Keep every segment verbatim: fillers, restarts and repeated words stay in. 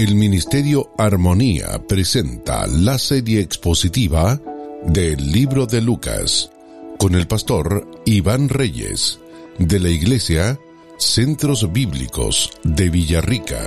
El Ministerio Armonía presenta la serie expositiva del Libro de Lucas con el pastor Iván Reyes de la Iglesia Centros Bíblicos de Villarrica.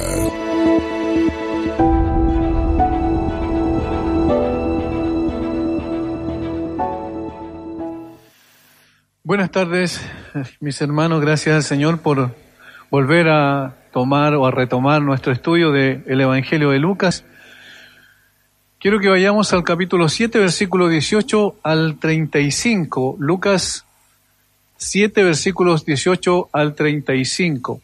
Buenas tardes, mis hermanos. Gracias al Señor por volver a tomar o a retomar nuestro estudio del Evangelio de Lucas. Quiero que vayamos al capítulo siete, versículo dieciocho al treinta y cinco. Lucas siete, versículos dieciocho al treinta y cinco.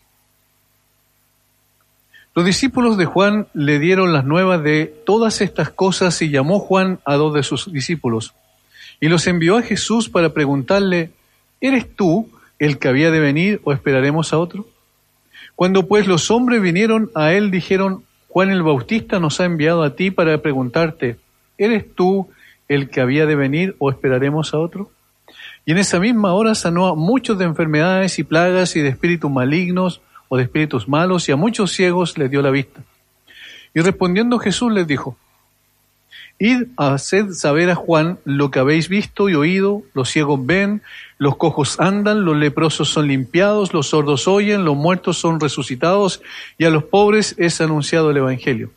Los discípulos de Juan le dieron las nuevas de todas estas cosas y llamó Juan a dos de sus discípulos y los envió a Jesús para preguntarle: ¿eres tú el que había de venir o esperaremos a otro? Cuando pues los hombres vinieron a él, dijeron: Juan el Bautista nos ha enviado a ti para preguntarte: ¿eres tú el que había de venir o esperaremos a otro? Y en esa misma hora sanó a muchos de enfermedades y plagas y de espíritus malignos o de espíritus malos, y a muchos ciegos les dio la vista. Y respondiendo Jesús les dijo: Id, haced saber a Juan lo que habéis visto y oído: los ciegos ven, los cojos andan, los leprosos son limpiados, los sordos oyen, los muertos son resucitados, y a los pobres es anunciado el Evangelio.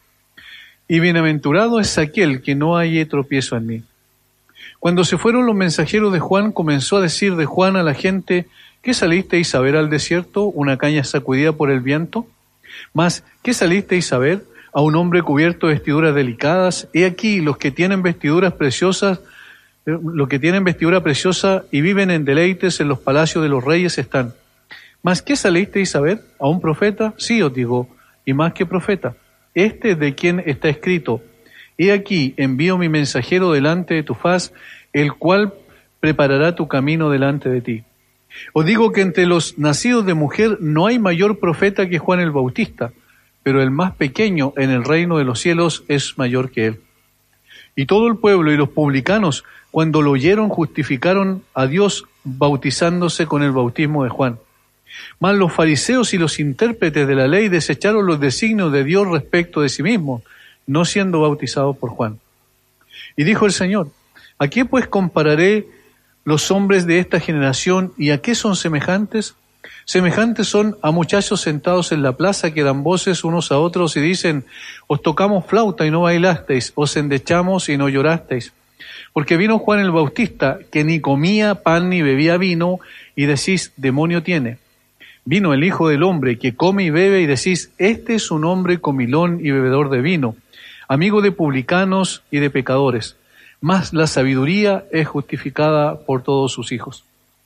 Y bienaventurado es aquel que no haya tropiezo en mí. Cuando se fueron los mensajeros de Juan, comenzó a decir de Juan a la gente: ¿qué salisteis a ver al desierto? ¿Una caña sacudida por el viento? Mas, ¿qué salisteis a ver? A un hombre cubierto de vestiduras delicadas. He aquí los que tienen vestiduras preciosas, los que tienen vestidura preciosa y viven en deleites en los palacios de los reyes están. ¿Mas qué salisteis a ver? ¿A un profeta? Sí, os digo, y más que profeta. Este es de quien está escrito: He aquí envío mi mensajero delante de tu faz, el cual preparará tu camino delante de ti. Os digo que entre los nacidos de mujer no hay mayor profeta que Juan el Bautista, pero el más pequeño en el reino de los cielos es mayor que él. Y todo el pueblo y los publicanos, cuando lo oyeron, justificaron a Dios bautizándose con el bautismo de Juan. Mas los fariseos y los intérpretes de la ley desecharon los designios de Dios respecto de sí mismos, no siendo bautizados por Juan. Y dijo el Señor: ¿a qué pues compararé los hombres de esta generación y a qué son semejantes? Semejantes son a muchachos sentados en la plaza que dan voces unos a otros y dicen: os tocamos flauta y no bailasteis, os endechamos y no llorasteis. Porque vino Juan el Bautista, que ni comía pan ni bebía vino, y decís: demonio tiene. Vino el Hijo del Hombre, que come y bebe, y decís: este es un hombre comilón y bebedor de vino, amigo de publicanos y de pecadores. Mas la sabiduría es justificada por todos sus hijos.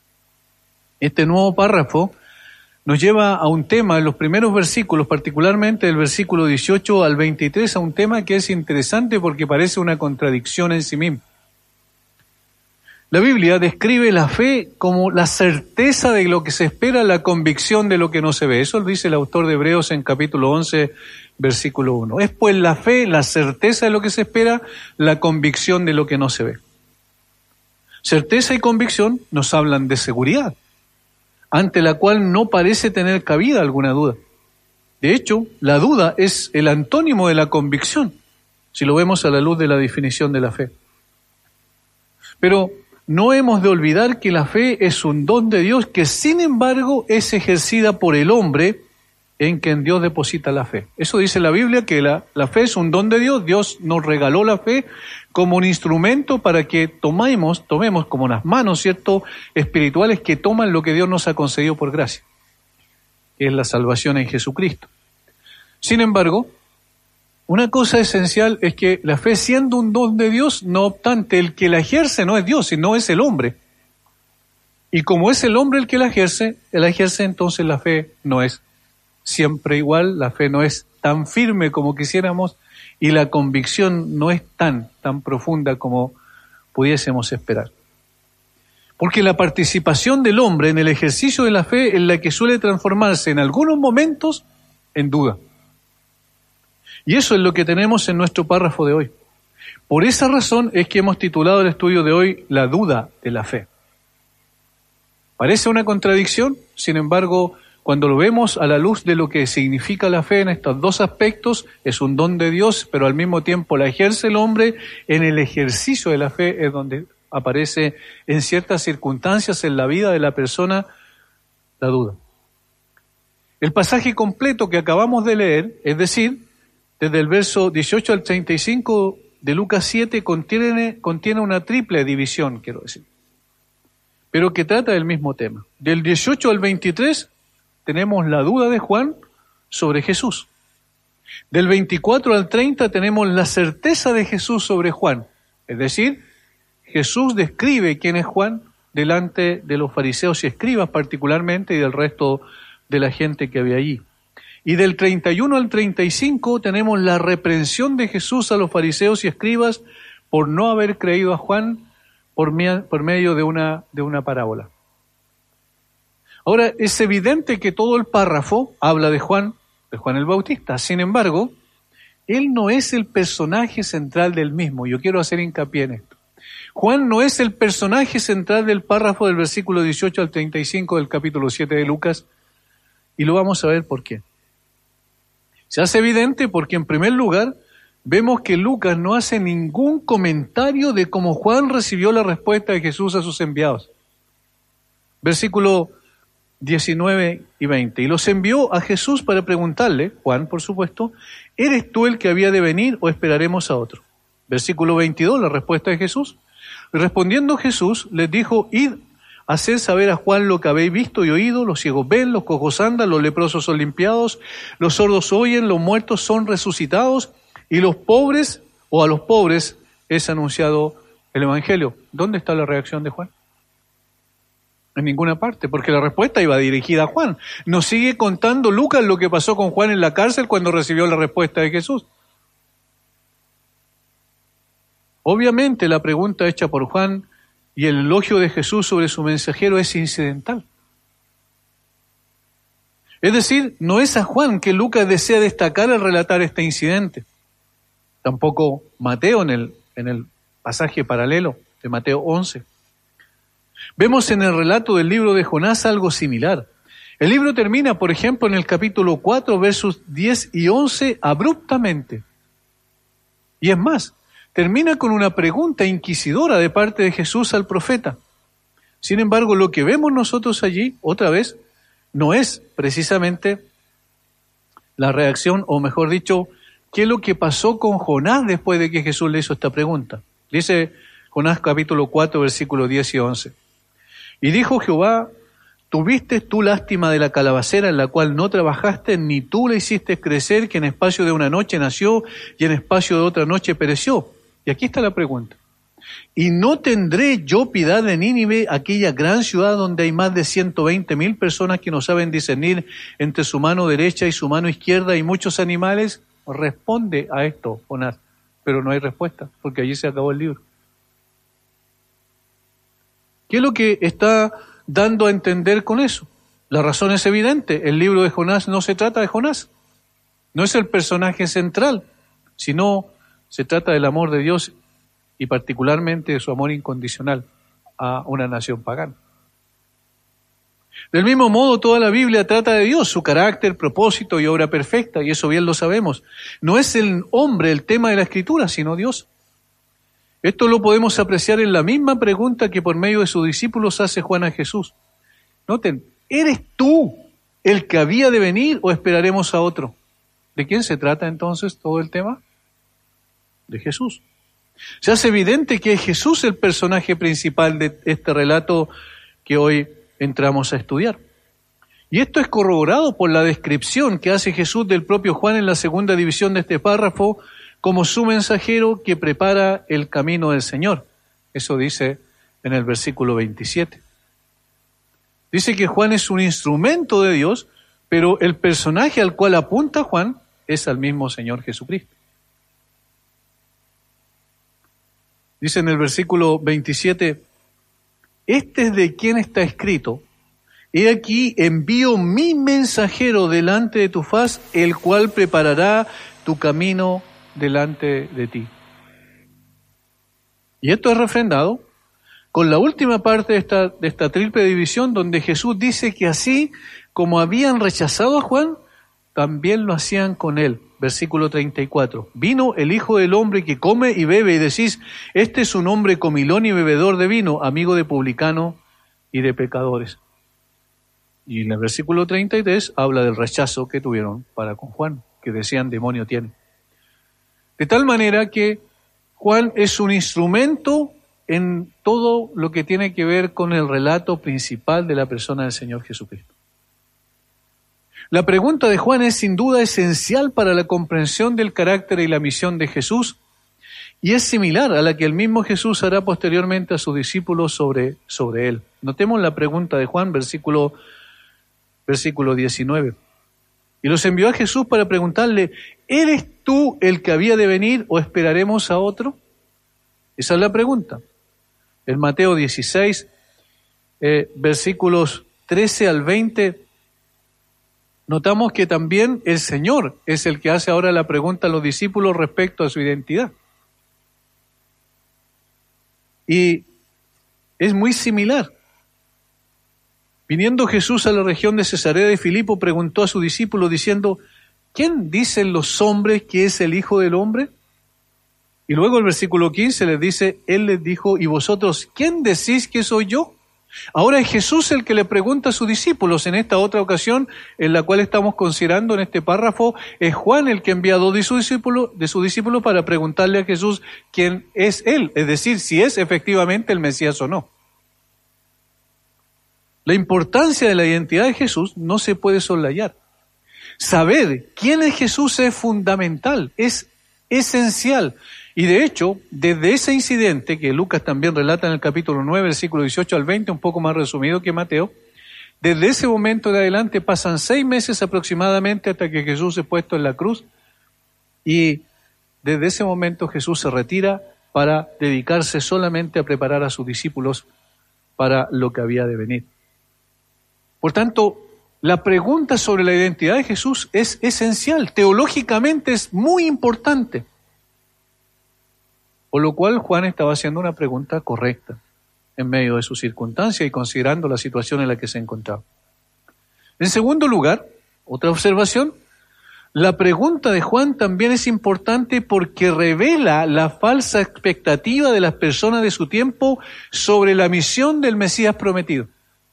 Este nuevo párrafo nos lleva a un tema en los primeros versículos, particularmente del versículo dieciocho al veintitrés, a un tema que es interesante porque parece una contradicción en sí mismo. La Biblia describe la fe como la certeza de lo que se espera, la convicción de lo que no se ve. Eso lo dice el autor de Hebreos en capítulo once, versículo uno. Es pues la fe, la certeza de lo que se espera, la convicción de lo que no se ve. Certeza y convicción nos hablan de seguridad, ante la cual no parece tener cabida alguna duda. De hecho, la duda es el antónimo de la convicción, si lo vemos a la luz de la definición de la fe. Pero no hemos de olvidar que la fe es un don de Dios que, sin embargo, es ejercida por el hombre en quien Dios deposita la fe. Eso dice la Biblia, que la, la fe es un don de Dios. Dios nos regaló la fe como un instrumento para que tomemos, tomemos como las manos, ¿cierto?, espirituales que toman lo que Dios nos ha concedido por gracia, que es la salvación en Jesucristo. Sin embargo, una cosa esencial es que la fe, siendo un don de Dios, no obstante, el que la ejerce no es Dios, sino es el hombre. Y como es el hombre el que la ejerce, la ejerce, entonces la fe no es siempre igual, la fe no es tan firme como quisiéramos, y la convicción no es tan, tan profunda como pudiésemos esperar. Porque la participación del hombre en el ejercicio de la fe es la que suele transformarse en algunos momentos en duda. Y eso es lo que tenemos en nuestro párrafo de hoy. Por esa razón es que hemos titulado el estudio de hoy La duda de la fe. Parece una contradicción, sin embargo, cuando lo vemos a la luz de lo que significa la fe en estos dos aspectos, es un don de Dios, pero al mismo tiempo la ejerce el hombre. En el ejercicio de la fe es donde aparece en ciertas circunstancias en la vida de la persona la duda. El pasaje completo que acabamos de leer, es decir, desde el verso dieciocho al treinta y cinco de Lucas siete, contiene, contiene una triple división, quiero decir, pero que trata del mismo tema. Del dieciocho al veintitrés tenemos la duda de Juan sobre Jesús. Del veinticuatro al treinta tenemos la certeza de Jesús sobre Juan. Es decir, Jesús describe quién es Juan delante de los fariseos y escribas particularmente y del resto de la gente que había allí. Y del treinta y uno al treinta y cinco tenemos la reprensión de Jesús a los fariseos y escribas por no haber creído a Juan por, me, por medio de una, de una parábola. Ahora, es evidente que todo el párrafo habla de Juan, de Juan el Bautista. Sin embargo, él no es el personaje central del mismo. Yo quiero hacer hincapié en esto. Juan no es el personaje central del párrafo del versículo dieciocho al treinta y cinco del capítulo siete de Lucas, y lo vamos a ver por qué. Se hace evidente porque, en primer lugar, vemos que Lucas no hace ningún comentario de cómo Juan recibió la respuesta de Jesús a sus enviados. Versículo diecinueve y veinte. Y los envió a Jesús para preguntarle, Juan por supuesto, ¿eres tú el que había de venir o esperaremos a otro? Versículo veintidós, la respuesta de Jesús. Respondiendo Jesús, les dijo, id, haced saber a Juan lo que habéis visto y oído, los ciegos ven, los cojos andan, los leprosos son limpiados, los sordos oyen, los muertos son resucitados, y los pobres, o a los pobres, es anunciado el Evangelio. ¿Dónde está la reacción de Juan? En ninguna parte, porque la respuesta iba dirigida a Juan. Nos sigue contando Lucas lo que pasó con Juan en la cárcel cuando recibió la respuesta de Jesús. Obviamente la pregunta hecha por Juan y el elogio de Jesús sobre su mensajero es incidental. Es decir, no es a Juan que Lucas desea destacar al relatar este incidente. Tampoco Mateo en el, en el pasaje paralelo de Mateo once. Vemos en el relato del libro de Jonás algo similar. El libro termina, por ejemplo, en el capítulo cuatro, versos diez y once, abruptamente. Y es más, termina con una pregunta inquisidora de parte de Jesús al profeta. Sin embargo, lo que vemos nosotros allí, otra vez, no es precisamente la reacción, o mejor dicho, qué es lo que pasó con Jonás después de que Jesús le hizo esta pregunta. Dice Jonás capítulo cuatro, versículos diez y once. Y dijo Jehová, ¿tuviste tú lástima de la calabacera en la cual no trabajaste, ni tú la hiciste crecer, que en espacio de una noche nació y en espacio de otra noche pereció? Y aquí está la pregunta. ¿Y no tendré yo piedad de Nínive, aquella gran ciudad donde hay más de ciento veinte mil personas que no saben discernir entre su mano derecha y su mano izquierda y muchos animales? Responde a esto, Jonás, pero no hay respuesta, porque allí se acabó el libro. ¿Qué es lo que está dando a entender con eso? La razón es evidente. El libro de Jonás no se trata de Jonás. No es el personaje central, sino se trata del amor de Dios y particularmente de su amor incondicional a una nación pagana. Del mismo modo, toda la Biblia trata de Dios, su carácter, propósito y obra perfecta, y eso bien lo sabemos. No es el hombre el tema de la Escritura, sino Dios. Esto lo podemos apreciar en la misma pregunta que por medio de sus discípulos hace Juan a Jesús. Noten, ¿eres tú el que había de venir o esperaremos a otro? ¿De quién se trata entonces todo el tema? De Jesús. Se hace evidente que es Jesús el personaje principal de este relato que hoy entramos a estudiar. Y esto es corroborado por la descripción que hace Jesús del propio Juan en la segunda división de este párrafo, como su mensajero que prepara el camino del Señor. Eso dice en el versículo veintisiete. Dice que Juan es un instrumento de Dios, pero el personaje al cual apunta Juan es al mismo Señor Jesucristo. Dice en el versículo veintisiete, este es de quien está escrito, he aquí envío mi mensajero delante de tu faz, el cual preparará tu camino delante de ti. Y esto es refrendado con la última parte de esta, de esta triple división, donde Jesús dice que así como habían rechazado a Juan, también lo hacían con él. Versículo treinta y cuatro. Vino el Hijo del Hombre que come y bebe, y decís, este es un hombre comilón y bebedor de vino, amigo de publicanos y de pecadores. Y en el versículo treinta y tres habla del rechazo que tuvieron para con Juan, que decían demonio tiene. De tal manera que Juan es un instrumento en todo lo que tiene que ver con el relato principal de la persona del Señor Jesucristo. La pregunta de Juan es sin duda esencial para la comprensión del carácter y la misión de Jesús, y es similar a la que el mismo Jesús hará posteriormente a sus discípulos sobre, sobre él. Notemos la pregunta de Juan, versículo, versículo diecinueve. Y los envió a Jesús para preguntarle, ¿eres tú el que había de venir o esperaremos a otro? Esa es la pregunta. En Mateo dieciséis, eh, versículos trece al veinte, notamos que también el Señor es el que hace ahora la pregunta a los discípulos respecto a su identidad. Y es muy similar. Viniendo Jesús a la región de Cesarea de Filipo, preguntó a sus discípulos diciendo, ¿quién dicen los hombres que es el Hijo del Hombre? Y luego el versículo quince les dice, Él les dijo, ¿y vosotros quién decís que soy yo? Ahora es Jesús el que le pregunta a sus discípulos. En esta otra ocasión, en la cual estamos considerando en este párrafo, es Juan el que envía a dos de sus discípulos, de sus discípulos para preguntarle a Jesús quién es Él, es decir, si es efectivamente el Mesías o no. La importancia de la identidad de Jesús no se puede soslayar. Saber quién es Jesús es fundamental, es esencial. Y de hecho, desde ese incidente que Lucas también relata en el capítulo nueve, versículo dieciocho al veinte, un poco más resumido que Mateo, desde ese momento de adelante pasan seis meses aproximadamente hasta que Jesús es puesto en la cruz, y desde ese momento Jesús se retira para dedicarse solamente a preparar a sus discípulos para lo que había de venir. Por tanto, la pregunta sobre la identidad de Jesús es esencial, teológicamente es muy importante. Por lo cual Juan estaba haciendo una pregunta correcta en medio de su circunstancia y considerando la situación en la que se encontraba. En segundo lugar, otra observación, la pregunta de Juan también es importante porque revela la falsa expectativa de las personas de su tiempo sobre la misión del Mesías prometido.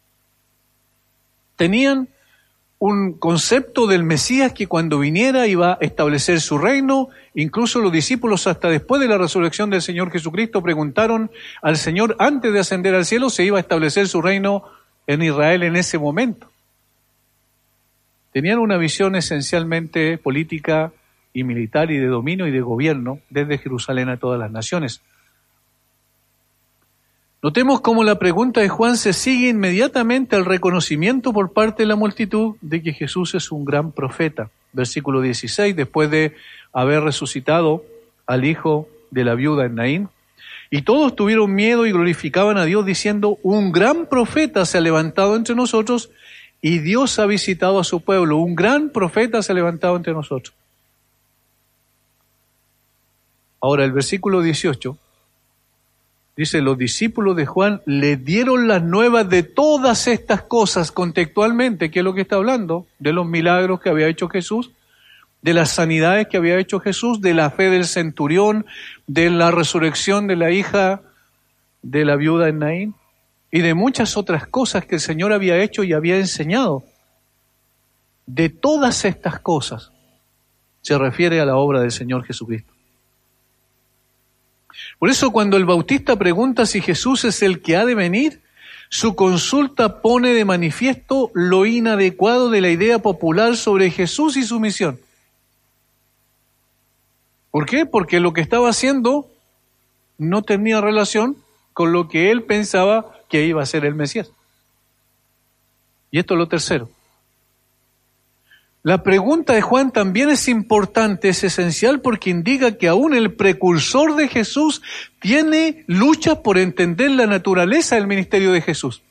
Tenían un concepto del Mesías que cuando viniera iba a establecer su reino. Incluso los discípulos hasta después de la resurrección del Señor Jesucristo preguntaron al Señor antes de ascender al cielo si iba a establecer su reino en Israel en ese momento. Tenían una visión esencialmente política y militar y de dominio y de gobierno desde Jerusalén a todas las naciones. Notemos cómo la pregunta de Juan se sigue inmediatamente al reconocimiento por parte de la multitud de que Jesús es un gran profeta. Versículo dieciséis, después de haber resucitado al hijo de la viuda en Naín, y todos tuvieron miedo y glorificaban a Dios diciendo, un gran profeta se ha levantado entre nosotros y Dios ha visitado a su pueblo. Un gran profeta se ha levantado entre nosotros. Ahora el versículo dieciocho dice, los discípulos de Juan le dieron las nuevas de todas estas cosas contextualmente. ¿Qué es lo que está hablando? De los milagros que había hecho Jesús, de las sanidades que había hecho Jesús, de la fe del centurión, de la resurrección de la hija de la viuda en Naín, y de muchas otras cosas que el Señor había hecho y había enseñado. De todas estas cosas se refiere a la obra del Señor Jesucristo. Por eso cuando el Bautista pregunta si Jesús es el que ha de venir, su consulta pone de manifiesto lo inadecuado de la idea popular sobre Jesús y su misión. ¿Por qué? Porque lo que estaba haciendo no tenía relación con lo que él pensaba que iba a ser el Mesías. Y esto es lo tercero. La pregunta de Juan también es importante, es esencial porque indica que aún el precursor de Jesús tiene luchas por entender la naturaleza del ministerio de Jesús.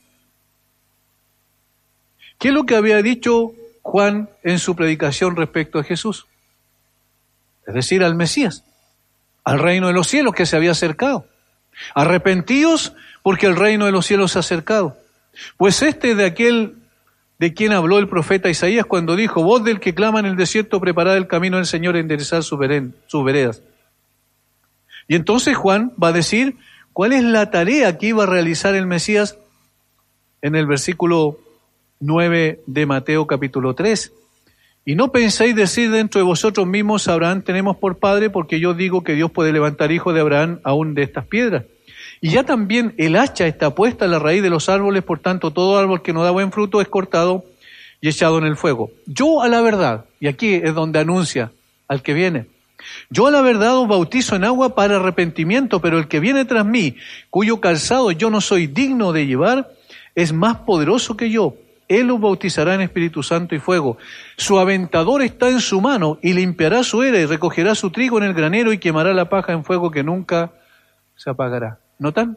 ¿Qué es lo que había dicho Juan en su predicación respecto a Jesús? Es decir, al Mesías, al reino de los cielos que se había acercado. Arrepentíos porque el reino de los cielos se ha acercado. Pues este es de aquel de quien habló el profeta Isaías cuando dijo: voz del que clama en el desierto, preparad el camino del Señor, enderezad sus veredas. Y entonces Juan va a decir cuál es la tarea que iba a realizar el Mesías en el versículo nueve de Mateo capítulo tres. Y no penséis decir dentro de vosotros mismos: Abraham tenemos por padre, porque yo digo que Dios puede levantar hijos de Abraham aún de estas piedras. Y ya también el hacha está puesta a la raíz de los árboles, por tanto todo árbol que no da buen fruto es cortado y echado en el fuego. Yo a la verdad, y aquí es donde anuncia al que viene, yo a la verdad os bautizo en agua para arrepentimiento, pero el que viene tras mí, cuyo calzado yo no soy digno de llevar, es más poderoso que yo. Él os bautizará en Espíritu Santo y fuego. Su aventador está en su mano, y limpiará su era y recogerá su trigo en el granero y quemará la paja en fuego que nunca se apagará. ¿Notan?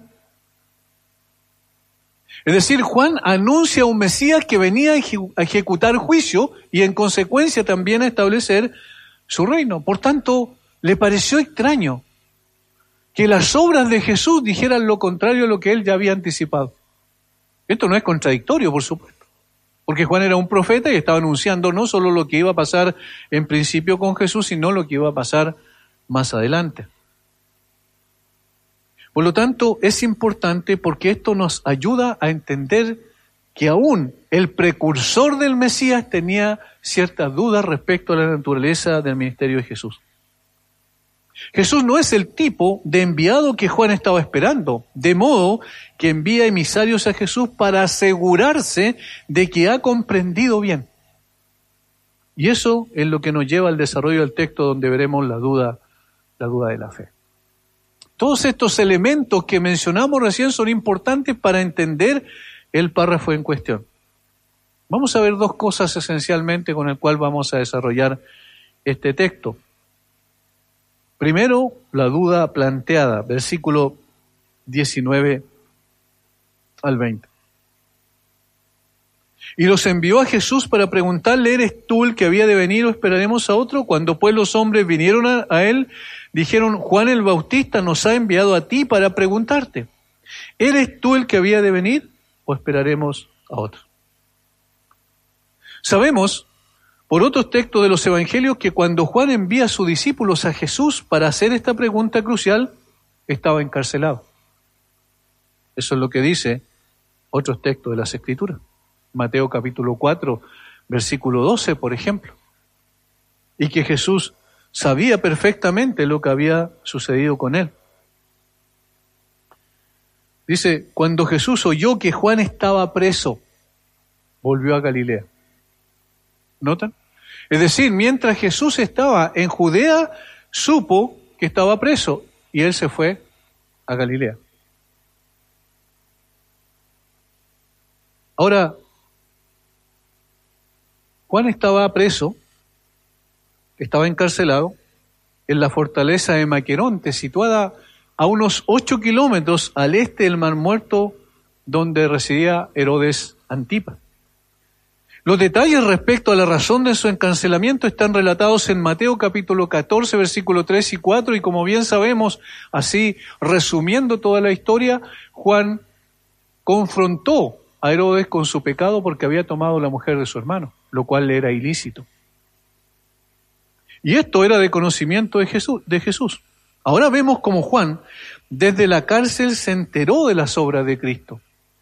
Es decir, Juan anuncia a un Mesías que venía a ejecutar juicio y en consecuencia también a establecer su reino. Por tanto, le pareció extraño que las obras de Jesús dijeran lo contrario a lo que él ya había anticipado. Esto no es contradictorio, por supuesto, porque Juan era un profeta y estaba anunciando no solo lo que iba a pasar en principio con Jesús, sino lo que iba a pasar más adelante. Por lo tanto, es importante porque esto nos ayuda a entender que aún el precursor del Mesías tenía ciertas dudas respecto a la naturaleza del ministerio de Jesús. Jesús no es el tipo de enviado que Juan estaba esperando, de modo que envía emisarios a Jesús para asegurarse de que ha comprendido bien. Y eso es lo que nos lleva al desarrollo del texto, donde veremos la duda, la duda de la fe. Todos estos elementos que mencionamos recién son importantes para entender el párrafo en cuestión. Vamos a ver dos cosas esencialmente con el cual vamos a desarrollar este texto. Primero, la duda planteada, versículo diecinueve al veinte. Y los envió a Jesús para preguntarle: ¿eres tú el que había de venir o esperaremos a otro? Cuando pues los hombres vinieron a, a él, dijeron: Juan el Bautista nos ha enviado a ti para preguntarte: ¿eres tú el que había de venir o esperaremos a otro? Sabemos por otros textos de los evangelios que cuando Juan envía a sus discípulos a Jesús para hacer esta pregunta crucial, estaba encarcelado. Eso es lo que dice otros textos de las Escrituras. Mateo capítulo cuatro, versículo doce, por ejemplo. Y que Jesús sabía perfectamente lo que había sucedido con él. Dice: cuando Jesús oyó que Juan estaba preso, volvió a Galilea. ¿Notan? Es decir, mientras Jesús estaba en Judea, supo que estaba preso y él se fue a Galilea. Ahora, Juan estaba preso, estaba encarcelado en la fortaleza de Maqueronte, situada a unos ocho kilómetros al este del Mar Muerto, donde residía Herodes Antipas. Los detalles respecto a la razón de su encarcelamiento están relatados en Mateo capítulo catorce, versículos tres y cuatro, y como bien sabemos, así resumiendo toda la historia, Juan confrontó a Herodes con su pecado porque había tomado la mujer de su hermano, lo cual le era ilícito. Y esto era de conocimiento de Jesús, de Jesús. Ahora vemos cómo Juan, desde la cárcel, se enteró de las obras de Cristo.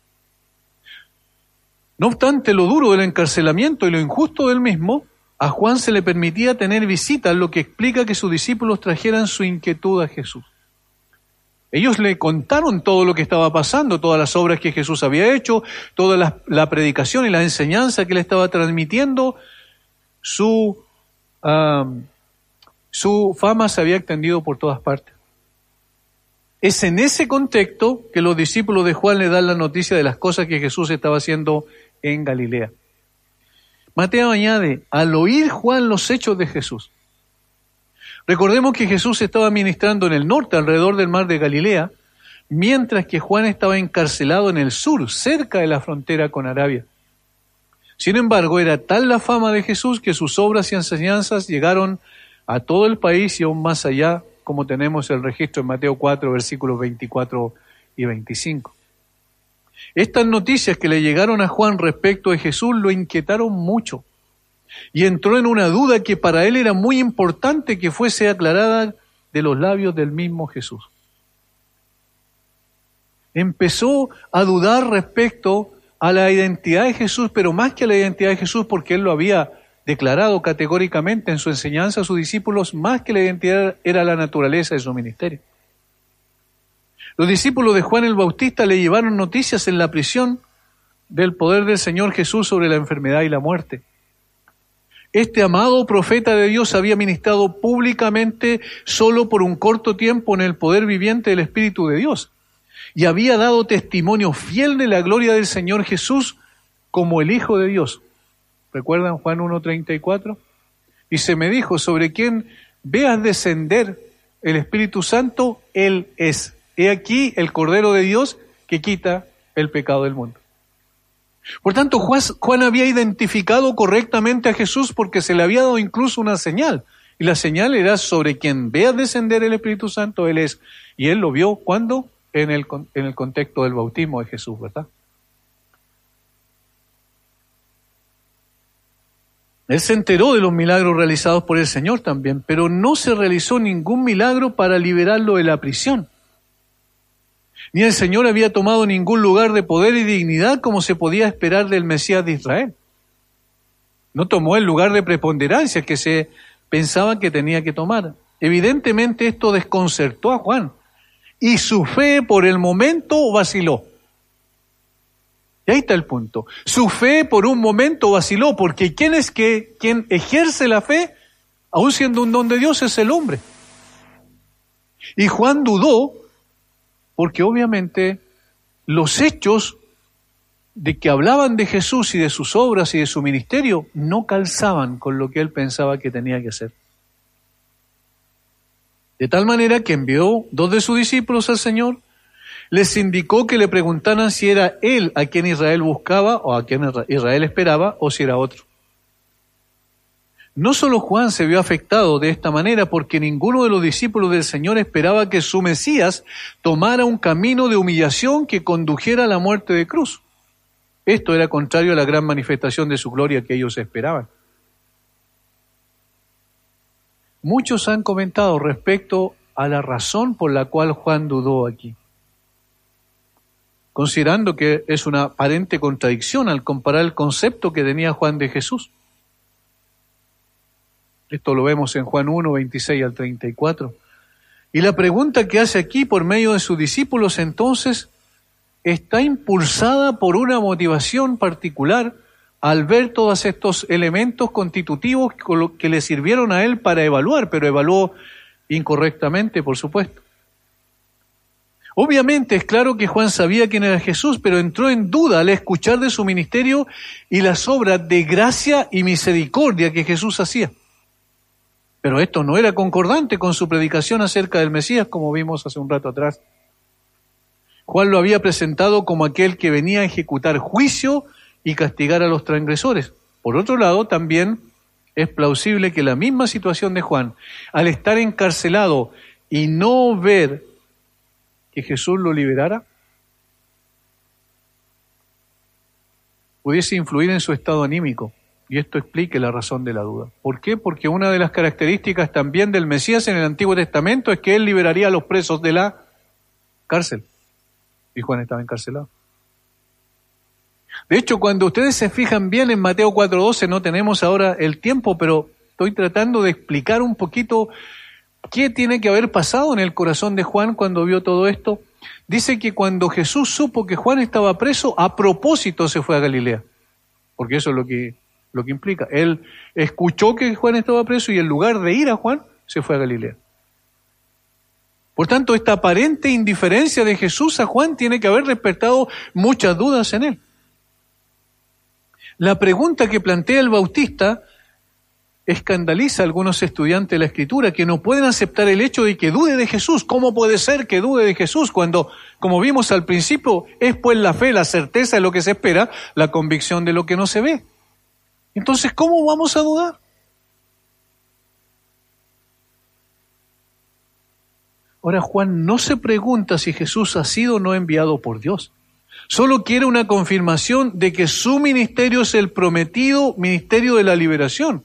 No obstante lo duro del encarcelamiento y lo injusto del mismo, a Juan se le permitía tener visitas, lo que explica que sus discípulos trajeran su inquietud a Jesús. Ellos le contaron todo lo que estaba pasando, todas las obras que Jesús había hecho, toda la, la predicación y la enseñanza que le estaba transmitiendo. Su, um, su fama se había extendido por todas partes. Es en ese contexto que los discípulos de Juan le dan la noticia de las cosas que Jesús estaba haciendo en Galilea. Mateo añade: al oír Juan los hechos de Jesús. Recordemos que Jesús estaba ministrando en el norte, alrededor del mar de Galilea, mientras que Juan estaba encarcelado en el sur, cerca de la frontera con Arabia. Sin embargo, era tal la fama de Jesús que sus obras y enseñanzas llegaron a todo el país y aún más allá, como tenemos el registro en Mateo cuatro, versículos veinticuatro y veinticinco. Estas noticias que le llegaron a Juan respecto de Jesús lo inquietaron mucho y entró en una duda que para él era muy importante que fuese aclarada de los labios del mismo Jesús. Empezó a dudar respecto a la identidad de Jesús, pero más que a la identidad de Jesús, porque él lo había declarado categóricamente en su enseñanza a sus discípulos, más que la identidad era la naturaleza de su ministerio. Los discípulos de Juan el Bautista le llevaron noticias en la prisión del poder del Señor Jesús sobre la enfermedad y la muerte. Este amado profeta de Dios había ministrado públicamente solo por un corto tiempo en el poder viviente del Espíritu de Dios y había dado testimonio fiel de la gloria del Señor Jesús como el Hijo de Dios. ¿Recuerdan Juan uno treinta y cuatro? Y se me dijo, sobre quien veas descender el Espíritu Santo, Él es. He aquí el Cordero de Dios que quita el pecado del mundo. Por tanto, Juan, Juan había identificado correctamente a Jesús porque se le había dado incluso una señal. Y la señal era sobre quien vea descender el Espíritu Santo, Él es. Y él lo vio, ¿cuándo? En el, en el contexto del bautismo de Jesús, ¿verdad? Él se enteró de los milagros realizados por el Señor también, pero no se realizó ningún milagro para liberarlo de la prisión. Ni el Señor había tomado ningún lugar de poder y dignidad como se podía esperar del Mesías de Israel. No tomó el lugar de preponderancia que se pensaba que tenía que tomar. Evidentemente esto desconcertó a Juan y su fe por el momento vaciló. Y ahí está el punto. Su fe por un momento vaciló, porque ¿quién es que quien ejerce la fe, aun siendo un don de Dios, es el hombre? Y Juan dudó, porque obviamente los hechos de que hablaban de Jesús y de sus obras y de su ministerio no calzaban con lo que él pensaba que tenía que hacer. De tal manera que envió dos de sus discípulos al Señor, les indicó que le preguntaran si era él a quien Israel buscaba o a quien Israel esperaba o si era otro. No solo Juan se vio afectado de esta manera porque ninguno de los discípulos del Señor esperaba que su Mesías tomara un camino de humillación que condujera a la muerte de cruz. Esto era contrario a la gran manifestación de su gloria que ellos esperaban. Muchos han comentado respecto a la razón por la cual Juan dudó aquí, considerando que es una aparente contradicción al comparar el concepto que tenía Juan de Jesús. Esto lo vemos en Juan uno, veintiséis al treinta y cuatro. Y la pregunta que hace aquí por medio de sus discípulos entonces está impulsada por una motivación particular al ver todos estos elementos constitutivos que le sirvieron a él para evaluar, pero evaluó incorrectamente, por supuesto. Obviamente es claro que Juan sabía quién era Jesús, pero entró en duda al escuchar de su ministerio y las obras de gracia y misericordia que Jesús hacía. Pero esto no era concordante con su predicación acerca del Mesías, como vimos hace un rato atrás. Juan lo había presentado como aquel que venía a ejecutar juicio y castigar a los transgresores. Por otro lado, también es plausible que la misma situación de Juan, al estar encarcelado y no ver que Jesús lo liberara, pudiese influir en su estado anímico. Y esto explique la razón de la duda. ¿Por qué? Porque una de las características también del Mesías en el Antiguo Testamento es que él liberaría a los presos de la cárcel. Y Juan estaba encarcelado. De hecho, cuando ustedes se fijan bien en Mateo cuatro doce, no tenemos ahora el tiempo, pero estoy tratando de explicar un poquito qué tiene que haber pasado en el corazón de Juan cuando vio todo esto. Dice que cuando Jesús supo que Juan estaba preso, a propósito se fue a Galilea. Porque eso es lo que, lo que implica. Él escuchó que Juan estaba preso y en lugar de ir a Juan, se fue a Galilea. Por tanto, esta aparente indiferencia de Jesús a Juan tiene que haber despertado muchas dudas en él. La pregunta que plantea el Bautista escandaliza a algunos estudiantes de la Escritura que no pueden aceptar el hecho de que dude de Jesús. ¿Cómo puede ser que dude de Jesús cuando, como vimos al principio, es pues la fe, la certeza de lo que se espera, la convicción de lo que no se ve? Entonces, ¿cómo vamos a dudar? Ahora, Juan no se pregunta si Jesús ha sido o no enviado por Dios. Solo quiere una confirmación de que su ministerio es el prometido ministerio de la liberación.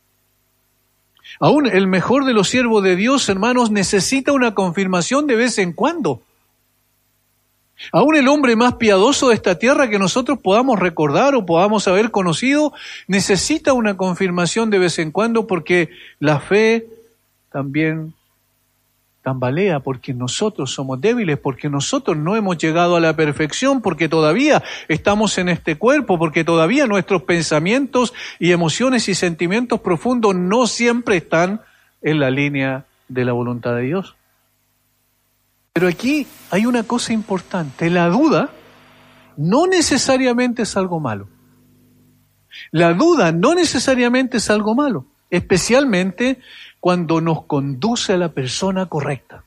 Aún el mejor de los siervos de Dios, hermanos, necesita una confirmación de vez en cuando. Aún el hombre más piadoso de esta tierra que nosotros podamos recordar o podamos haber conocido, necesita una confirmación de vez en cuando, porque la fe también tambalea, porque nosotros somos débiles, porque nosotros no hemos llegado a la perfección, porque todavía estamos en este cuerpo, porque todavía nuestros pensamientos y emociones y sentimientos profundos no siempre están en la línea de la voluntad de Dios. Pero aquí hay una cosa importante: la duda no necesariamente es algo malo. La duda no necesariamente es algo malo, especialmente cuando nos conduce a la persona correcta.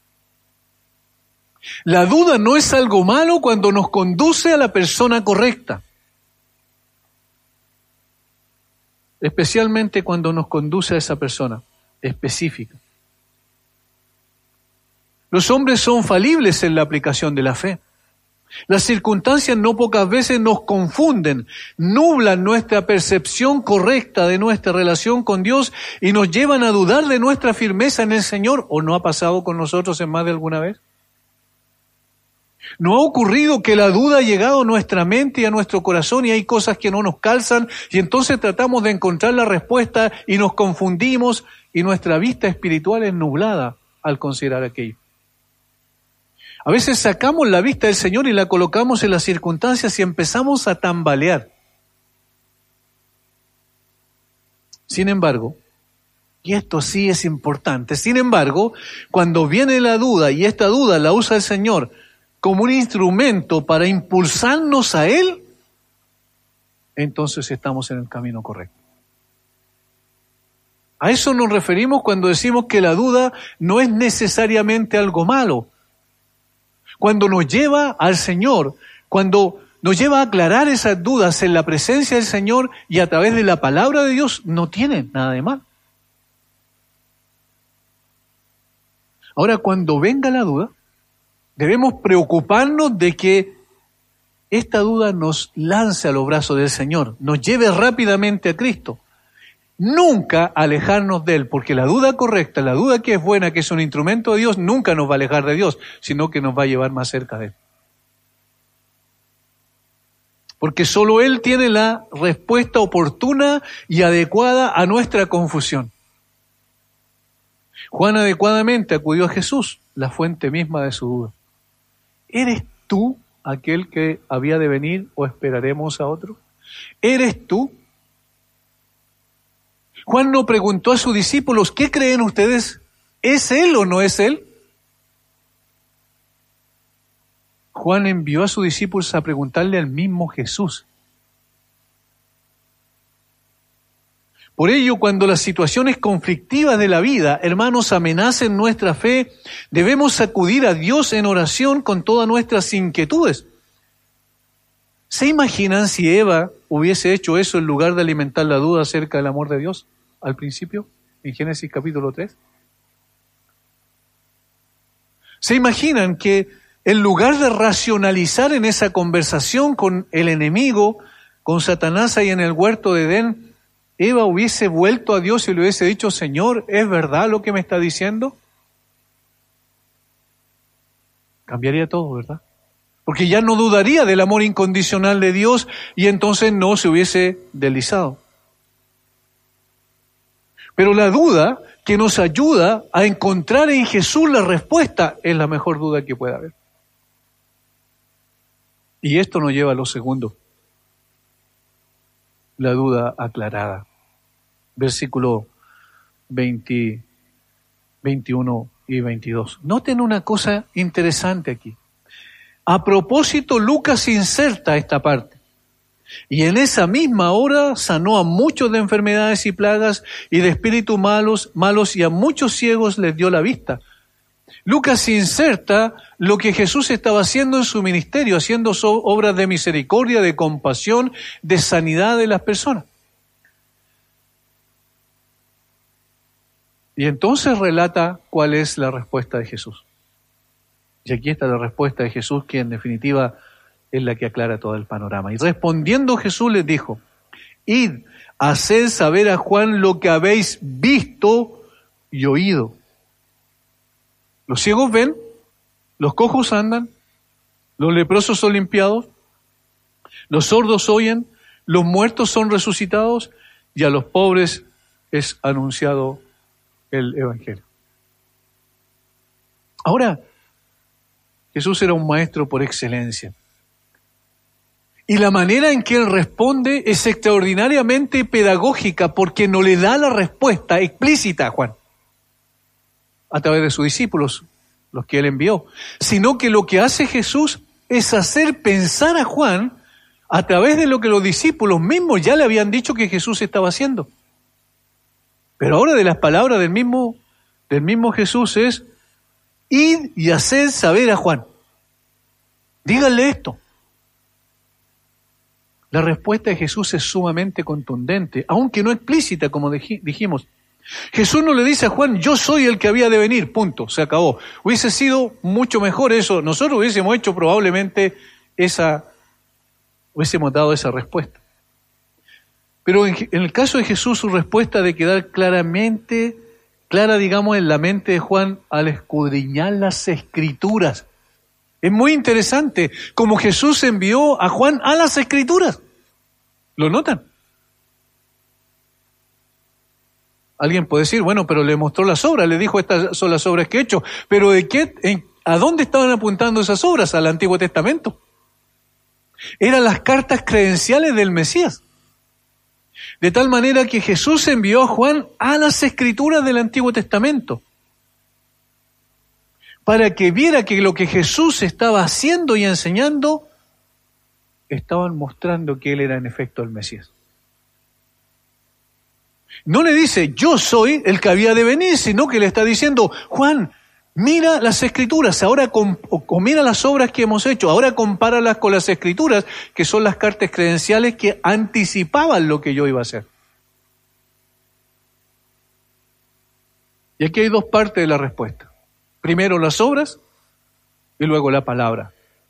La duda no es algo malo cuando nos conduce a la persona correcta, especialmente cuando nos conduce a esa persona específica. Los hombres son falibles en la aplicación de la fe. Las circunstancias no pocas veces nos confunden, nublan nuestra percepción correcta de nuestra relación con Dios y nos llevan a dudar de nuestra firmeza en el Señor. ¿O no ha pasado con nosotros en más de alguna vez? ¿No ha ocurrido que la duda ha llegado a nuestra mente y a nuestro corazón y hay cosas que no nos calzan y entonces tratamos de encontrar la respuesta y nos confundimos y nuestra vista espiritual es nublada al considerar aquello? A veces sacamos la vista del Señor y la colocamos en las circunstancias y empezamos a tambalear. Sin embargo, y esto sí es importante, sin embargo, cuando viene la duda y esta duda la usa el Señor como un instrumento para impulsarnos a Él, entonces estamos en el camino correcto. A eso nos referimos cuando decimos que la duda no es necesariamente algo malo. Cuando nos lleva al Señor, cuando nos lleva a aclarar esas dudas en la presencia del Señor y a través de la palabra de Dios, no tiene nada de mal. Ahora, cuando venga la duda, debemos preocuparnos de que esta duda nos lance a los brazos del Señor, nos lleve rápidamente a Cristo. Nunca alejarnos de Él, porque la duda correcta, la duda que es buena, que es un instrumento de Dios, nunca nos va a alejar de Dios, sino que nos va a llevar más cerca de Él. Porque solo Él tiene la respuesta oportuna y adecuada a nuestra confusión. Juan adecuadamente acudió a Jesús, la fuente misma de su duda. ¿Eres tú aquel que había de venir o esperaremos a otro? ¿Eres tú? Juan no preguntó a sus discípulos, ¿qué creen ustedes? ¿Es Él o no es Él? Juan envió a sus discípulos a preguntarle al mismo Jesús. Por ello, cuando las situaciones conflictivas de la vida, hermanos, amenacen nuestra fe, debemos acudir a Dios en oración con todas nuestras inquietudes. ¿Se imaginan si Eva hubiese hecho eso en lugar de alimentar la duda acerca del amor de Dios al principio, en Génesis capítulo tres? ¿Se imaginan que en lugar de racionalizar en esa conversación con el enemigo, con Satanás ahí en el huerto de Edén, Eva hubiese vuelto a Dios y le hubiese dicho, Señor, ¿es verdad lo que me está diciendo? Cambiaría todo, ¿verdad? Porque ya no dudaría del amor incondicional de Dios y entonces no se hubiese deslizado. Pero la duda que nos ayuda a encontrar en Jesús la respuesta es la mejor duda que pueda haber. Y esto nos lleva a lo segundo, la duda aclarada. Versículo veinte, veintiuno y veintidós. Noten una cosa interesante aquí. A propósito, Lucas inserta esta parte. Y en esa misma hora sanó a muchos de enfermedades y plagas y de espíritus malos, malos y a muchos ciegos les dio la vista. Lucas inserta lo que Jesús estaba haciendo en su ministerio, haciendo obras de misericordia, de compasión, de sanidad de las personas. Y entonces relata cuál es la respuesta de Jesús. Y aquí está la respuesta de Jesús, que en definitiva es la que aclara todo el panorama. Y respondiendo Jesús les dijo: id, haced saber a Juan lo que habéis visto y oído. Los ciegos ven, los cojos andan, los leprosos son limpiados, los sordos oyen, los muertos son resucitados y a los pobres es anunciado el Evangelio. Ahora, Jesús era un maestro por excelencia. Y la manera en que él responde es extraordinariamente pedagógica porque no le da la respuesta explícita a Juan a través de sus discípulos, los que él envió, sino que lo que hace Jesús es hacer pensar a Juan a través de lo que los discípulos mismos ya le habían dicho que Jesús estaba haciendo. Pero ahora de las palabras del mismo, del mismo Jesús es: id y haced saber a Juan. Díganle esto. La respuesta de Jesús es sumamente contundente, aunque no explícita, como dijimos. Jesús no le dice a Juan: yo soy el que había de venir, punto, se acabó. Hubiese sido mucho mejor eso, nosotros hubiésemos hecho probablemente esa, hubiésemos dado esa respuesta. Pero en, en el caso de Jesús, su respuesta ha de quedar claramente, clara, digamos, en la mente de Juan al escudriñar las Escrituras. Es muy interesante como Jesús envió a Juan a las Escrituras. ¿Lo notan? Alguien puede decir: bueno, pero le mostró las obras, le dijo: estas son las obras que he hecho. Pero ¿de qué, en, a dónde estaban apuntando esas obras? Al Antiguo Testamento. Eran las cartas credenciales del Mesías. De tal manera que Jesús envió a Juan a las Escrituras del Antiguo Testamento, para que viera que lo que Jesús estaba haciendo y enseñando estaban mostrando que él era en efecto el Mesías. No le dice: yo soy el que había de venir, sino que le está diciendo: Juan, mira las Escrituras, ahora com- o mira las obras que hemos hecho, ahora compáralas con las Escrituras, que son las cartas credenciales que anticipaban lo que yo iba a hacer. Y aquí hay dos partes de la respuesta. Primero las obras y luego la palabra.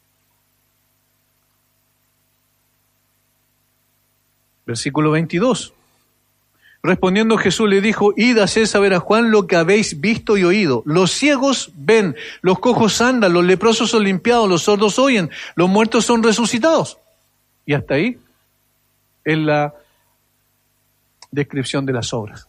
Versículo veintidós. Respondiendo Jesús le dijo: id, haced saber a Juan lo que habéis visto y oído. Los ciegos ven, los cojos andan, los leprosos son limpiados, los sordos oyen, los muertos son resucitados. Y hasta ahí es la descripción de las obras.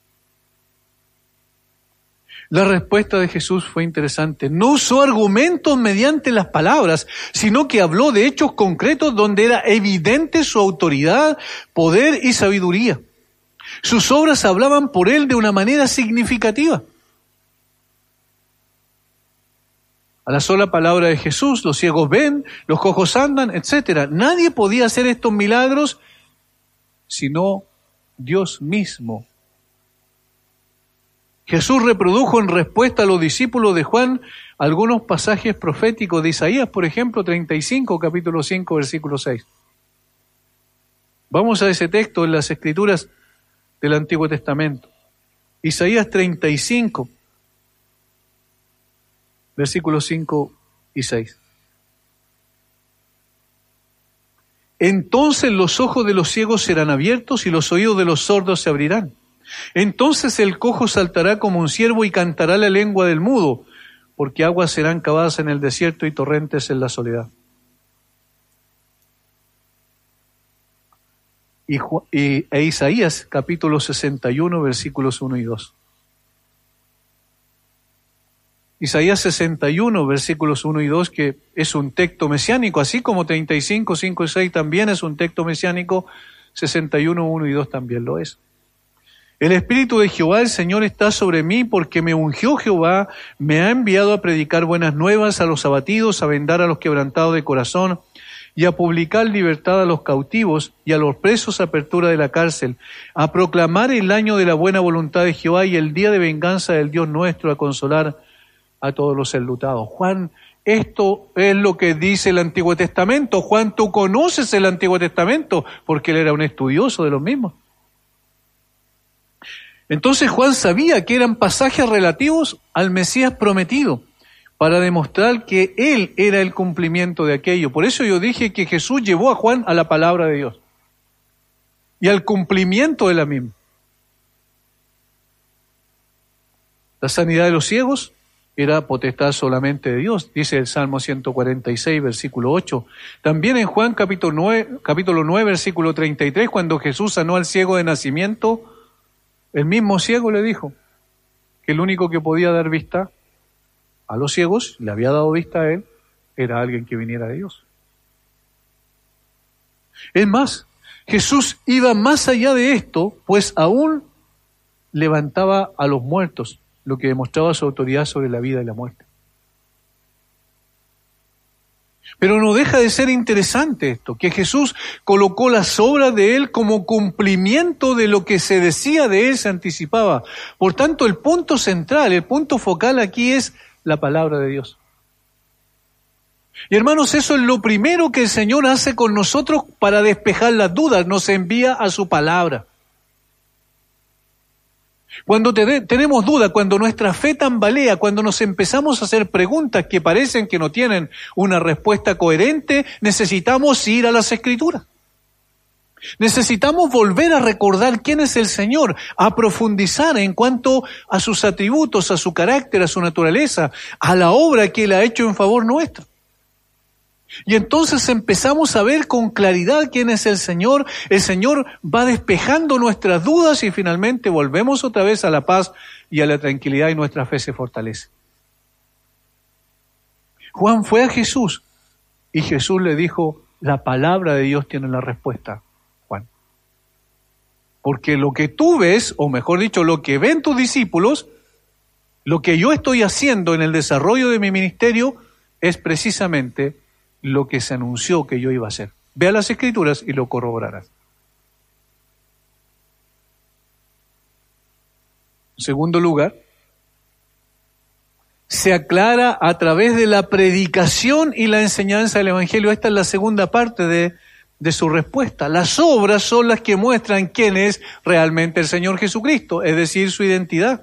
La respuesta de Jesús fue interesante. No usó argumentos mediante las palabras, sino que habló de hechos concretos donde era evidente su autoridad, poder y sabiduría. Sus obras hablaban por él de una manera significativa. A la sola palabra de Jesús, los ciegos ven, los cojos andan, etcétera. Nadie podía hacer estos milagros sino Dios mismo. Jesús reprodujo en respuesta a los discípulos de Juan algunos pasajes proféticos de Isaías, por ejemplo, treinta y cinco, capítulo cinco, versículo seis. Vamos a ese texto en las Escrituras del Antiguo Testamento. Isaías treinta y cinco, versículos cinco y seis. Entonces los ojos de los ciegos serán abiertos y los oídos de los sordos se abrirán. Entonces el cojo saltará como un ciervo y cantará la lengua del mudo, porque aguas serán cavadas en el desierto y torrentes en la soledad. Y, y e Isaías capítulo sesenta y uno, versículos uno y dos. Isaías sesenta y uno, versículos uno y dos, que es un texto mesiánico, así como treinta y cinco, cinco y seis también es un texto mesiánico, sesenta y uno, uno y dos también lo es. El Espíritu de Jehová, el Señor, está sobre mí porque me ungió Jehová, me ha enviado a predicar buenas nuevas a los abatidos, a vendar a los quebrantados de corazón y a publicar libertad a los cautivos y a los presos apertura de la cárcel, a proclamar el año de la buena voluntad de Jehová y el día de venganza del Dios nuestro, a consolar a todos los enlutados. Juan, esto es lo que dice el Antiguo Testamento. Juan, tú conoces el Antiguo Testamento porque él era un estudioso de los mismos. Entonces Juan sabía que eran pasajes relativos al Mesías prometido, para demostrar que Él era el cumplimiento de aquello. Por eso yo dije que Jesús llevó a Juan a la palabra de Dios y al cumplimiento de la misma. La sanidad de los ciegos era potestad solamente de Dios, dice el Salmo ciento cuarenta y seis, versículo ocho. También en Juan capítulo nueve, capítulo nueve, versículo treinta y tres, cuando Jesús sanó al ciego de nacimiento, el mismo ciego le dijo que el único que podía dar vista a los ciegos, le había dado vista a él, era alguien que viniera de Dios. Es más, Jesús iba más allá de esto, pues aún levantaba a los muertos, lo que demostraba su autoridad sobre la vida y la muerte. Pero no deja de ser interesante esto, que Jesús colocó las obras de Él como cumplimiento de lo que se decía de Él, se anticipaba. Por tanto, el punto central, el punto focal aquí es la palabra de Dios. Y hermanos, eso es lo primero que el Señor hace con nosotros para despejar las dudas, nos envía a su palabra. Cuando te, tenemos duda, cuando nuestra fe tambalea, cuando nos empezamos a hacer preguntas que parecen que no tienen una respuesta coherente, necesitamos ir a las Escrituras. Necesitamos volver a recordar quién es el Señor, a profundizar en cuanto a sus atributos, a su carácter, a su naturaleza, a la obra que Él ha hecho en favor nuestro. Y entonces empezamos a ver con claridad quién es el Señor. El Señor va despejando nuestras dudas y finalmente volvemos otra vez a la paz y a la tranquilidad y nuestra fe se fortalece. Juan fue a Jesús y Jesús le dijo, la palabra de Dios tiene la respuesta, Juan. Porque lo que tú ves, o mejor dicho, lo que ven tus discípulos, lo que yo estoy haciendo en el desarrollo de mi ministerio es precisamente lo que se anunció que yo iba a hacer. Ve a las Escrituras y lo corroborarás. En segundo lugar, se aclara a través de la predicación y la enseñanza del Evangelio. Esta es la segunda parte de, de su respuesta. Las obras son las que muestran quién es realmente el Señor Jesucristo, es decir, su identidad.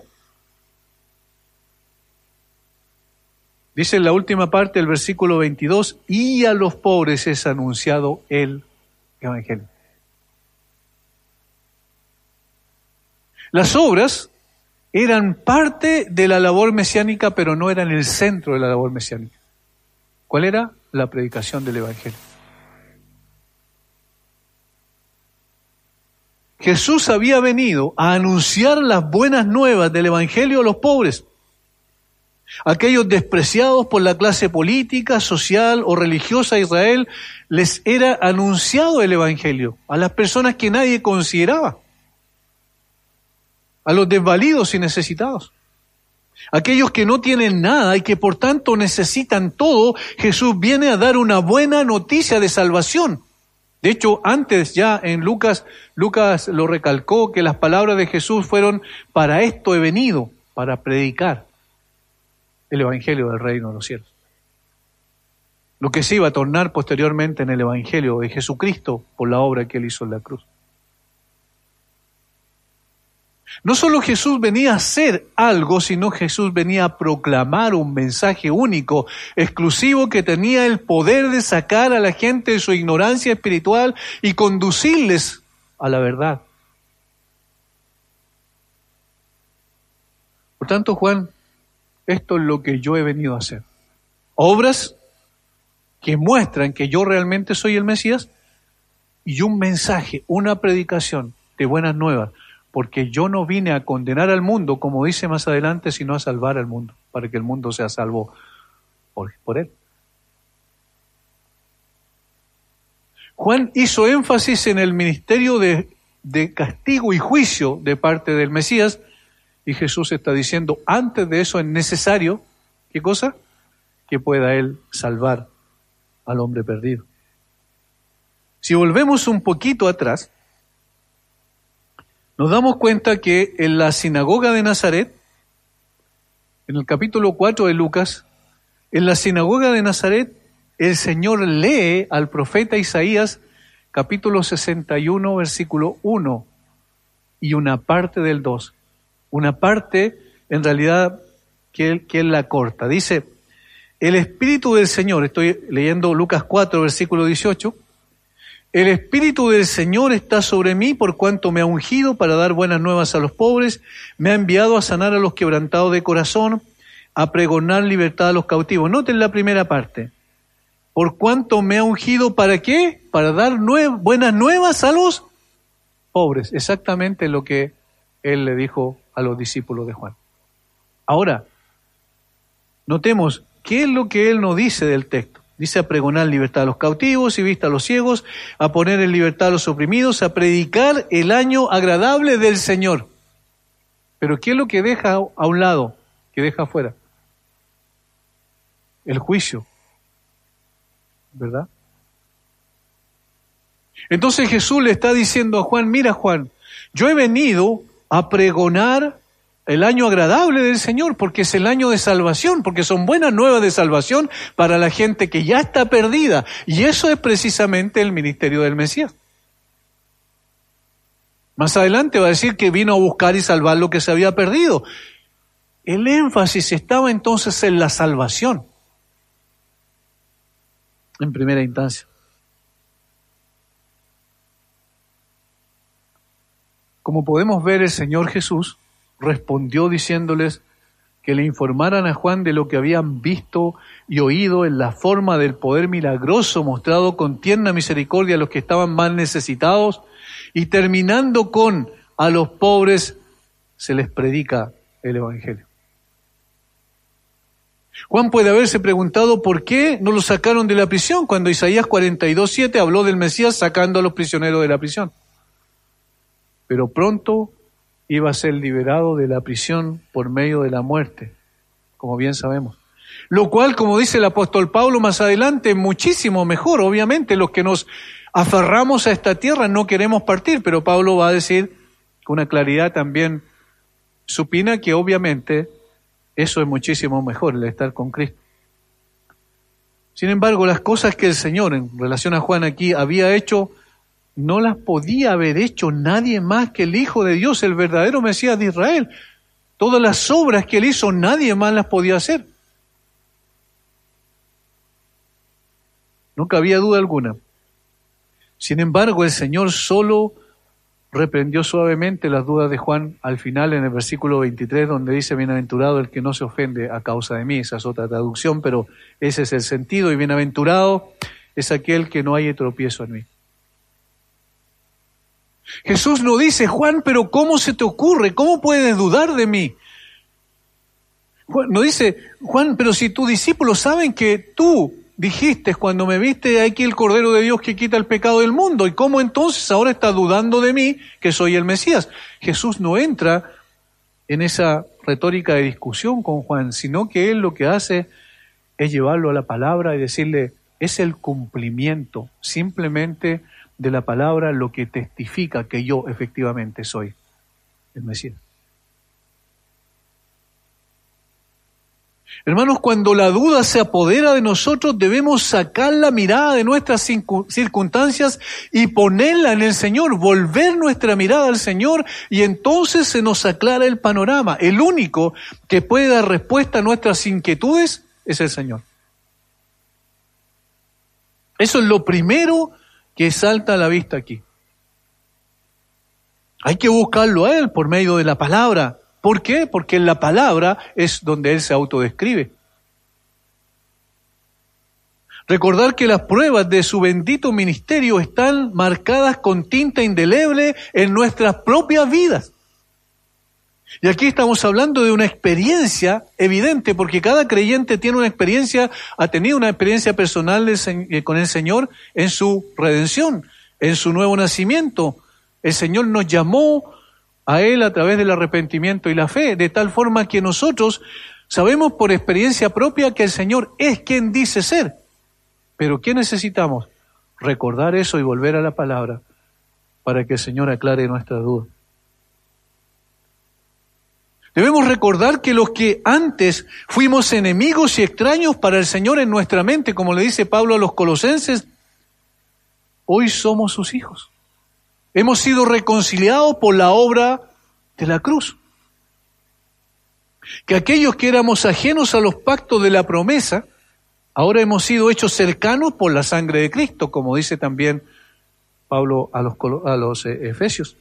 Dice en la última parte del versículo veintidós, y a los pobres es anunciado el Evangelio. Las obras eran parte de la labor mesiánica, pero no eran el centro de la labor mesiánica. ¿Cuál era? La predicación del Evangelio. Jesús había venido a anunciar las buenas nuevas del Evangelio a los pobres. Aquellos despreciados por la clase política, social o religiosa de Israel, les era anunciado el Evangelio a las personas que nadie consideraba, a los desvalidos y necesitados. Aquellos que no tienen nada y que por tanto necesitan todo, Jesús viene a dar una buena noticia de salvación. De hecho, antes ya en Lucas, Lucas lo recalcó que las palabras de Jesús fueron, para esto he venido, para predicar el Evangelio del Reino de los Cielos. Lo que se iba a tornar posteriormente en el Evangelio de Jesucristo por la obra que Él hizo en la cruz. No solo Jesús venía a hacer algo, sino Jesús venía a proclamar un mensaje único, exclusivo, que tenía el poder de sacar a la gente de su ignorancia espiritual y conducirles a la verdad. Por tanto, Juan, esto es lo que yo he venido a hacer. Obras que muestran que yo realmente soy el Mesías y un mensaje, una predicación de buenas nuevas, porque yo no vine a condenar al mundo, como dice más adelante, sino a salvar al mundo, para que el mundo sea salvo por, por él. Juan hizo énfasis en el ministerio de, de castigo y juicio de parte del Mesías, y Jesús está diciendo, antes de eso es necesario, ¿qué cosa? Que pueda Él salvar al hombre perdido. Si volvemos un poquito atrás, nos damos cuenta que en la sinagoga de Nazaret, en el capítulo cuatro de Lucas, en la sinagoga de Nazaret, el Señor lee al profeta Isaías, capítulo sesenta y uno, versículo uno, y una parte del dos. Una parte, en realidad, que él, que él la corta. Dice, el Espíritu del Señor, estoy leyendo Lucas cuatro, versículo dieciocho, el Espíritu del Señor está sobre mí por cuanto me ha ungido para dar buenas nuevas a los pobres, me ha enviado a sanar a los quebrantados de corazón, a pregonar libertad a los cautivos. Noten la primera parte. Por cuanto me ha ungido, ¿para qué? Para dar nue- buenas nuevas a los pobres. Exactamente lo que él le dijo a los discípulos de Juan. Ahora, notemos, ¿qué es lo que él nos dice del texto? Dice a pregonar libertad a los cautivos y vista a los ciegos, a poner en libertad a los oprimidos, a predicar el año agradable del Señor. Pero ¿qué es lo que deja a un lado, que deja afuera? El juicio, ¿verdad? Entonces Jesús le está diciendo a Juan, mira Juan, yo he venido a pregonar el año agradable del Señor, porque es el año de salvación, porque son buenas nuevas de salvación para la gente que ya está perdida. Y eso es precisamente el ministerio del Mesías. Más adelante va a decir que vino a buscar y salvar lo que se había perdido. El énfasis estaba entonces en la salvación, en primera instancia. Como podemos ver, el Señor Jesús respondió diciéndoles que le informaran a Juan de lo que habían visto y oído en la forma del poder milagroso mostrado con tierna misericordia a los que estaban más necesitados, y terminando con a los pobres se les predica el Evangelio. Juan puede haberse preguntado por qué no lo sacaron de la prisión cuando Isaías cuarenta y dos, siete habló del Mesías sacando a los prisioneros de la prisión. Pero pronto iba a ser liberado de la prisión por medio de la muerte, como bien sabemos. Lo cual, como dice el apóstol Pablo más adelante, muchísimo mejor. Obviamente los que nos aferramos a esta tierra no queremos partir, pero Pablo va a decir con una claridad también supina que obviamente eso es muchísimo mejor, el estar con Cristo. Sin embargo, las cosas que el Señor, en relación a Juan aquí, había hecho, no las podía haber hecho nadie más que el Hijo de Dios, el verdadero Mesías de Israel. Todas las obras que él hizo, nadie más las podía hacer. No cabía duda alguna. Sin embargo, el Señor solo reprendió suavemente las dudas de Juan al final en el versículo veintitrés, donde dice, bienaventurado el que no se ofende a causa de mí. Esa es otra traducción, pero ese es el sentido. Y bienaventurado es aquel que no haya tropiezo en mí. Jesús no dice, Juan, pero ¿cómo se te ocurre? ¿Cómo puedes dudar de mí? Juan, no dice, Juan, pero si tus discípulos saben que tú dijiste cuando me viste aquí el Cordero de Dios que quita el pecado del mundo, ¿y cómo entonces ahora estás dudando de mí que soy el Mesías? Jesús no entra en esa retórica de discusión con Juan, sino que él lo que hace es llevarlo a la palabra y decirle, es el cumplimiento simplemente de la palabra lo que testifica que yo efectivamente soy el Mesías. Hermanos, cuando la duda se apodera de nosotros, debemos sacar la mirada de nuestras circunstancias y ponerla en el Señor, volver nuestra mirada al Señor, y entonces se nos aclara el panorama. El único que puede dar respuesta a nuestras inquietudes es el Señor. Eso es lo primero que salta a la vista aquí. Hay que buscarlo a Él por medio de la palabra. ¿Por qué? Porque en la palabra es donde Él se autodescribe. Recordar que las pruebas de su bendito ministerio están marcadas con tinta indeleble en nuestras propias vidas. Y aquí estamos hablando de una experiencia evidente, porque cada creyente tiene una experiencia, ha tenido una experiencia personal con el Señor en su redención, en su nuevo nacimiento. El Señor nos llamó a Él a través del arrepentimiento y la fe, de tal forma que nosotros sabemos por experiencia propia que el Señor es quien dice ser. Pero ¿qué necesitamos? Recordar eso y volver a la palabra para que el Señor aclare nuestra duda. Debemos recordar que los que antes fuimos enemigos y extraños para el Señor en nuestra mente, como le dice Pablo a los colosenses, hoy somos sus hijos. Hemos sido reconciliados por la obra de la cruz. Que aquellos que éramos ajenos a los pactos de la promesa, Ahora hemos sido hechos cercanos por la sangre de Cristo, como dice también Pablo a los, a los eh, Efesios.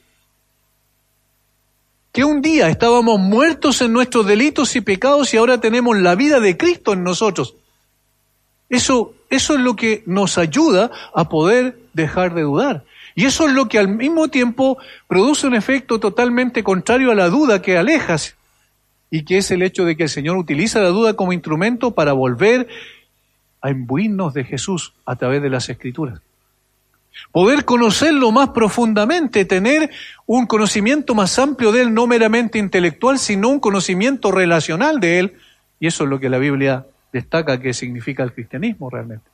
Que un día estábamos muertos en nuestros delitos y pecados y ahora tenemos la vida de Cristo en nosotros. Eso, eso es lo que nos ayuda a poder dejar de dudar. Y eso es lo que al mismo tiempo produce un efecto totalmente contrario a la duda que alejas, y que es el hecho de que el Señor utiliza la duda como instrumento para volver a imbuirnos de Jesús a través de las Escrituras. Poder conocerlo más profundamente, tener un conocimiento más amplio de Él, no meramente intelectual, sino un conocimiento relacional de Él. Y eso es lo que la Biblia destaca que significa el cristianismo realmente.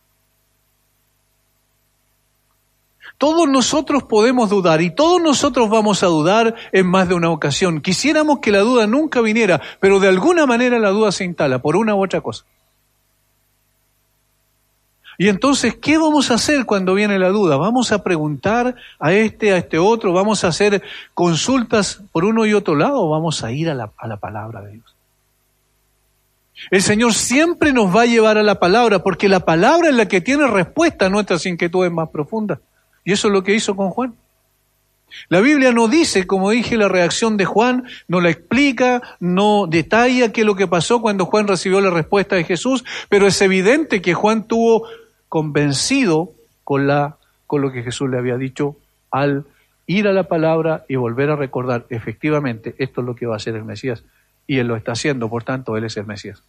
Todos nosotros podemos dudar y todos nosotros vamos a dudar en más de una ocasión. Quisiéramos que la duda nunca viniera, pero de alguna manera la duda se instala por una u otra cosa. Y entonces, ¿qué vamos a hacer cuando viene la duda? Vamos a preguntar a este, a este otro, vamos a hacer consultas por uno y otro lado, o vamos a ir a la, a la palabra de Dios. El Señor siempre nos va a llevar a la palabra, porque la palabra es la que tiene respuesta a nuestras inquietudes más profundas. Y eso es lo que hizo con Juan. La Biblia no dice, como dije, la reacción de Juan, no la explica, no detalla qué es lo que pasó cuando Juan recibió la respuesta de Jesús, pero es evidente que Juan tuvo convencido con, la, con lo que Jesús le había dicho al ir a la palabra y volver a recordar, efectivamente, esto es lo que va a hacer el Mesías. Y Él lo está haciendo, por tanto, Él es el Mesías.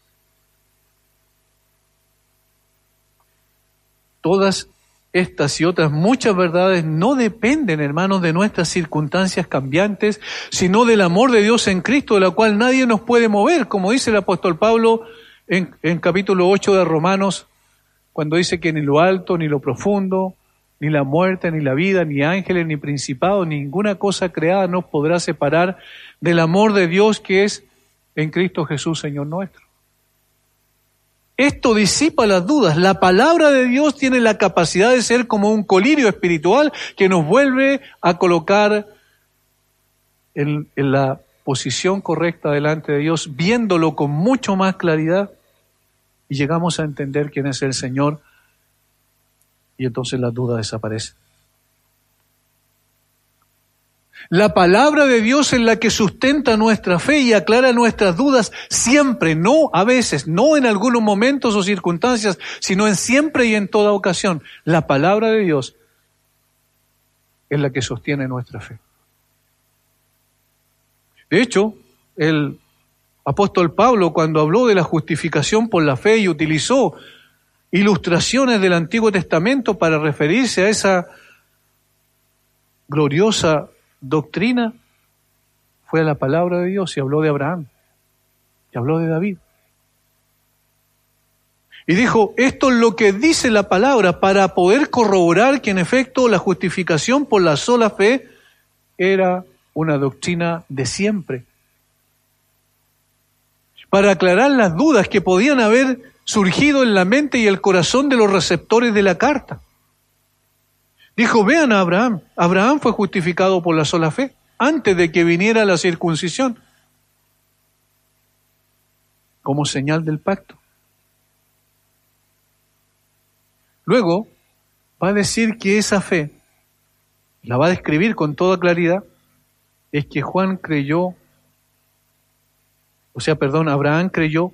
Todas estas y otras muchas verdades no dependen, hermanos, de nuestras circunstancias cambiantes, sino del amor de Dios en Cristo, de la cual nadie nos puede mover, como dice el apóstol Pablo en, en capítulo ocho de Romanos, cuando dice que ni lo alto, ni lo profundo, ni la muerte, ni la vida, ni ángeles, ni principados, ninguna cosa creada nos podrá separar del amor de Dios que es en Cristo Jesús, Señor nuestro. Esto disipa las dudas. La palabra de Dios tiene la capacidad de ser como un colirio espiritual que nos vuelve a colocar en, en la posición correcta delante de Dios, viéndolo con mucho más claridad, y llegamos a entender quién es el Señor, y entonces la duda desaparece. La palabra de Dios es la que sustenta nuestra fe y aclara nuestras dudas siempre, no a veces, no en algunos momentos o circunstancias, sino en siempre y en toda ocasión. La palabra de Dios es la que sostiene nuestra fe. De hecho, el apóstol Pablo, cuando habló de la justificación por la fe y utilizó ilustraciones del Antiguo Testamento para referirse a esa gloriosa doctrina, fue a la palabra de Dios y habló de Abraham, y habló de David. Y dijo, esto es lo que dice la palabra para poder corroborar que en efecto la justificación por la sola fe era una doctrina de siempre. Para aclarar las dudas que podían haber surgido en la mente y el corazón de los receptores de la carta. Dijo, vean a Abraham. Abraham fue justificado por la sola fe, antes de que viniera la circuncisión, como señal del pacto. Luego va a decir que esa fe, la va a describir con toda claridad, es que Juan creyó, o sea, perdón, Abraham creyó,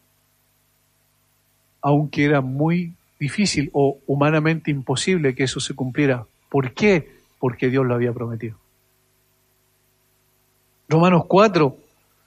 aunque era muy difícil o humanamente imposible que eso se cumpliera. ¿Por qué? Porque Dios lo había prometido. Romanos cuatro,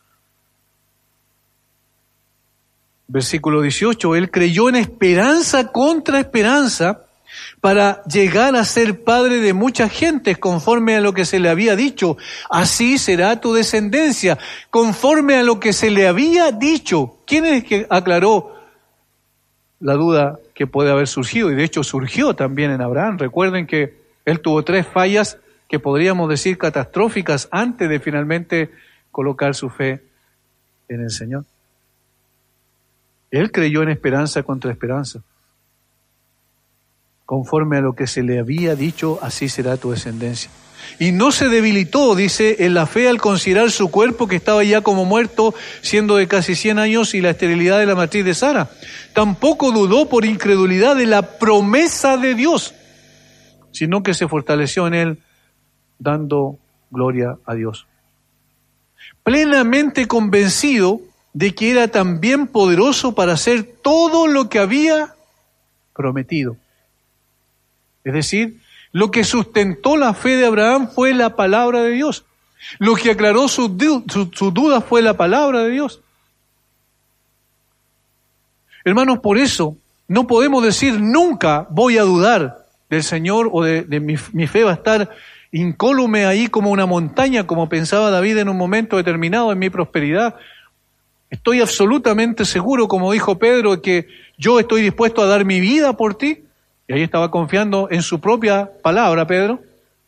versículo dieciocho, él creyó en esperanza contra esperanza para llegar a ser padre de muchas gentes, conforme a lo que se le había dicho. Así será tu descendencia, conforme a lo que se le había dicho. ¿Quién es que aclaró la duda que puede haber surgido? Y de hecho surgió también en Abraham. Recuerden que él tuvo tres fallas que podríamos decir catastróficas antes de finalmente colocar su fe en el Señor. Él creyó en esperanza contra esperanza. Conforme a lo que se le había dicho, así será tu descendencia. y no se debilitó, dice, en la fe al considerar su cuerpo que estaba ya como muerto, siendo de casi cien años, y la esterilidad de la matriz de Sara. Tampoco dudó por incredulidad de la promesa de Dios, sino que se fortaleció en él, dando gloria a Dios. Plenamente convencido de que era también poderoso para hacer todo lo que había prometido. Es decir, lo que sustentó la fe de Abraham fue la palabra de Dios. Lo que aclaró sus su, su dudas fue la palabra de Dios. Hermanos, por eso no podemos decir nunca voy a dudar del Señor o de, de mi, mi fe va a estar incólume ahí como una montaña, como pensaba David en un momento determinado en mi prosperidad. Estoy absolutamente seguro, como dijo Pedro, que yo estoy dispuesto a dar mi vida por ti. Y ahí estaba confiando en su propia palabra, Pedro.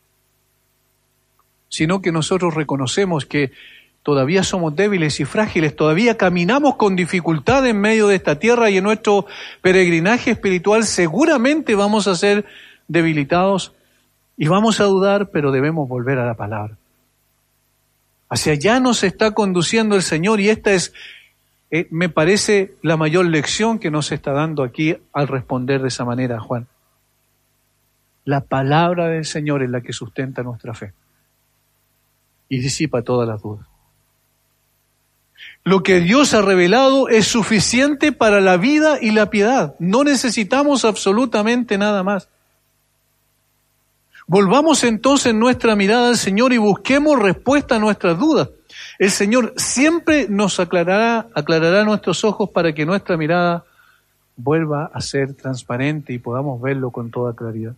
Sino que nosotros reconocemos que todavía somos débiles y frágiles, todavía caminamos con dificultad en medio de esta tierra y en nuestro peregrinaje espiritual seguramente vamos a ser debilitados y vamos a dudar, pero debemos volver a la palabra. Hacia allá nos está conduciendo el Señor y esta es, eh, me parece, la mayor lección que nos está dando aquí al responder de esa manera, Juan. La palabra del Señor es la que sustenta nuestra fe y disipa todas las dudas. Lo que Dios ha revelado es suficiente para la vida y la piedad. No necesitamos absolutamente nada más. Volvamos entonces nuestra mirada al Señor y busquemos respuesta a nuestras dudas. El Señor siempre nos aclarará, aclarará nuestros ojos para que nuestra mirada vuelva a ser transparente y podamos verlo con toda claridad.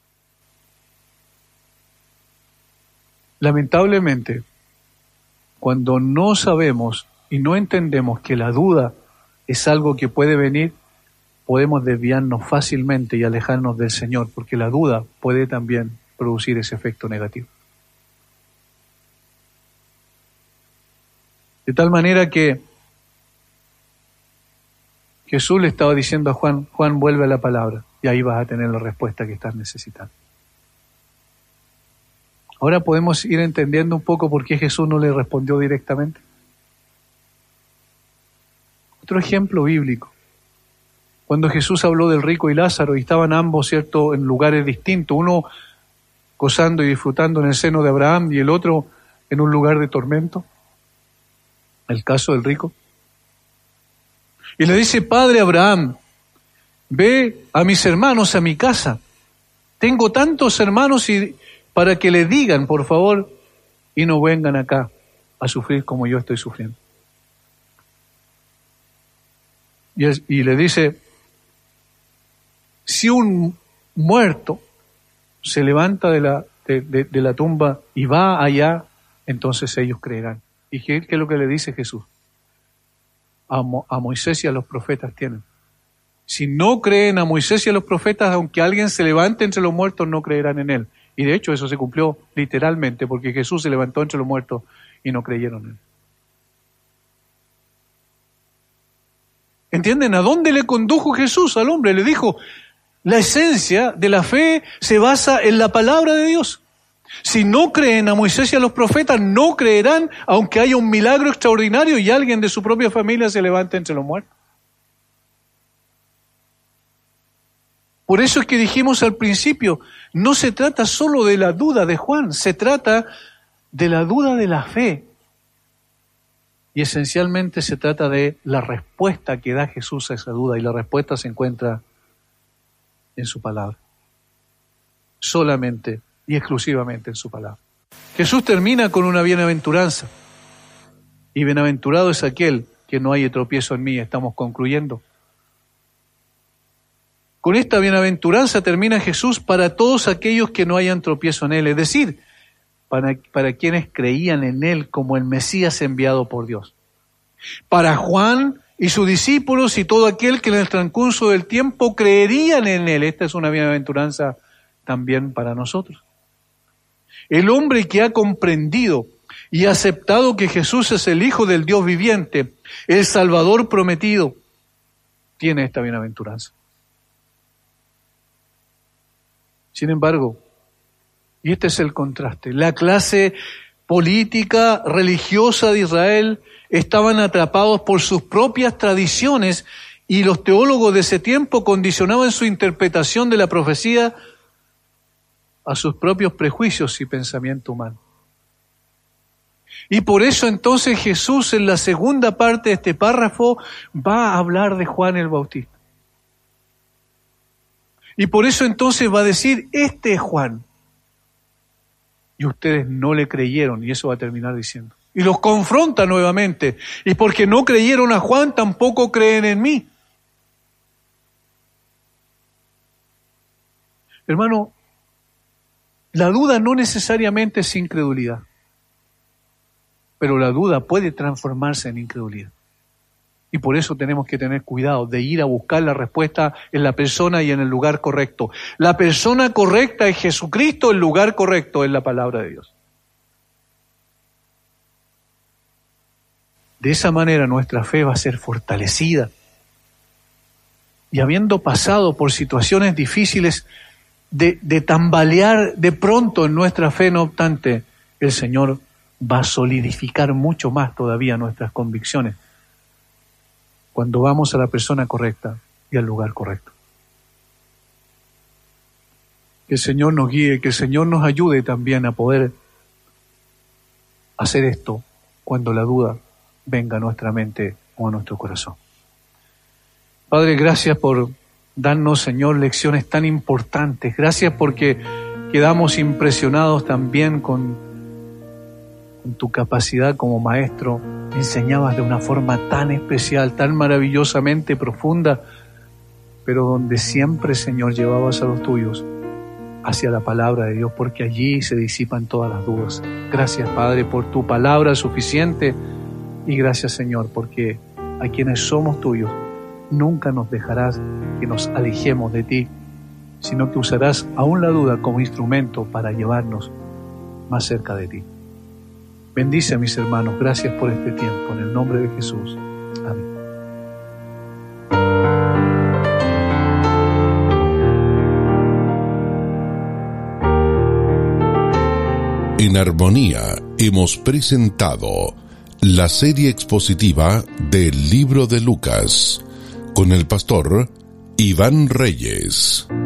Lamentablemente, cuando no sabemos y no entendemos que la duda es algo que puede venir, podemos desviarnos fácilmente y alejarnos del Señor, porque la duda puede también producir ese efecto negativo. De tal manera que Jesús le estaba diciendo a Juan, Juan, vuelve a la palabra, y ahí vas a tener la respuesta que estás necesitando. Ahora podemos ir entendiendo un poco por qué Jesús no le respondió directamente. Otro ejemplo bíblico. Cuando Jesús habló del rico y Lázaro y estaban ambos, ¿cierto?, en lugares distintos, uno gozando y disfrutando en el seno de Abraham y el otro en un lugar de tormento. El caso del rico. Y le dice, Padre Abraham, ve a mis hermanos a mi casa. Tengo tantos hermanos y para que le digan, por favor, y no vengan acá a sufrir como yo estoy sufriendo. Y, es, y le dice, si un muerto se levanta de la, de, de, de la tumba y va allá, entonces ellos creerán. ¿Y qué, qué es lo que le dice Jesús? A, Mo, a Moisés y a los profetas tienen. Si no creen a Moisés y a los profetas, aunque alguien se levante entre los muertos, no creerán en él. Y de hecho eso se cumplió literalmente, porque Jesús se levantó entre los muertos y no creyeron en él. ¿Entienden? ¿A dónde le condujo Jesús al hombre? Le dijo, la esencia de la fe se basa en la palabra de Dios. Si no creen a Moisés y a los profetas, no creerán, aunque haya un milagro extraordinario y alguien de su propia familia se levante entre los muertos. Por eso es que dijimos al principio, no se trata solo de la duda de Juan, se trata de la duda de la fe. Y esencialmente se trata de la respuesta que da Jesús a esa duda, y la respuesta se encuentra en su palabra. Solamente y exclusivamente en su palabra. Jesús termina con una bienaventuranza. Y bienaventurado es aquel que no haya tropiezo en mí. Estamos concluyendo. Con esta bienaventuranza termina Jesús para todos aquellos que no hayan tropiezo en él. Es decir, para, para quienes creían en él como el Mesías enviado por Dios. Para Juan y sus discípulos y todo aquel que en el transcurso del tiempo creerían en él. Esta es una bienaventuranza también para nosotros. El hombre que ha comprendido y aceptado que Jesús es el Hijo del Dios viviente, el Salvador prometido, tiene esta bienaventuranza. Sin embargo, Y este es el contraste. La clase política, religiosa de Israel estaban atrapados por sus propias tradiciones y los teólogos de ese tiempo condicionaban su interpretación de la profecía a sus propios prejuicios y pensamiento humano. Y por eso entonces Jesús en la segunda parte de este párrafo va a hablar de Juan el Bautista. Y por eso entonces va a decir, este es Juan. Y ustedes no le creyeron, y eso va a terminar diciendo. Y los confronta nuevamente. Y porque no creyeron a Juan, tampoco creen en mí. Hermano, la duda no necesariamente es incredulidad. Pero la duda puede transformarse en incredulidad. Y por eso tenemos que tener cuidado de ir a buscar la respuesta en la persona y en el lugar correcto. La persona correcta es Jesucristo, el lugar correcto es la palabra de Dios. De esa manera nuestra fe va a ser fortalecida. Y habiendo pasado por situaciones difíciles de, de tambalear de pronto en nuestra fe, no obstante, el Señor va a solidificar mucho más todavía nuestras convicciones cuando vamos a la persona correcta y al lugar correcto. Que el Señor nos guíe, que el Señor nos ayude también a poder hacer esto cuando la duda venga a nuestra mente o a nuestro corazón. Padre, gracias por darnos, Señor, lecciones tan importantes. Gracias porque quedamos impresionados también con en tu capacidad como maestro. Enseñabas de una forma tan especial, tan maravillosamente profunda, pero donde siempre, Señor, llevabas a los tuyos hacia la palabra de Dios, porque allí se disipan todas las dudas. Gracias, Padre, por tu palabra suficiente, y gracias, Señor, porque a quienes somos tuyos nunca nos dejarás que nos alejemos de ti, sino que usarás aún la duda como instrumento para llevarnos más cerca de ti. Bendice a mis hermanos, gracias por este tiempo, en el nombre de Jesús. Amén. En Armonía hemos presentado la serie expositiva del libro de Lucas con el pastor Iván Reyes.